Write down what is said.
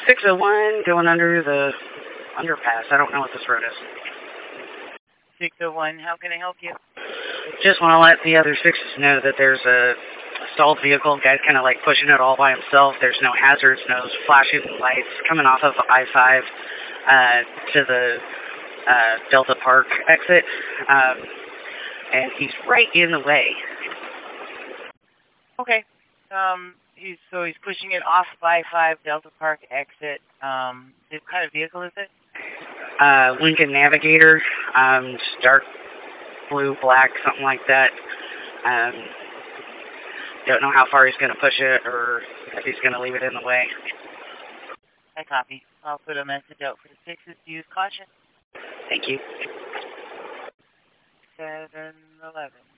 601 going under the underpass. I don't know what this road is. 601, how can I help you? Just want to let the other sixes know that there's a stalled vehicle. Guy's kind of like pushing it all by himself. There's no hazards, no flashing lights coming off of I-5 to the Delta Park exit. And he's right in the way. Okay. He's pushing it off by 5 Delta Park exit. What kind of vehicle is it? Lincoln Navigator, dark blue, black, something like that. Don't know how far he's going to push it or if he's going to leave it in the way. I copy. I'll put a message out for the sixes to use caution. Thank you. 7-11.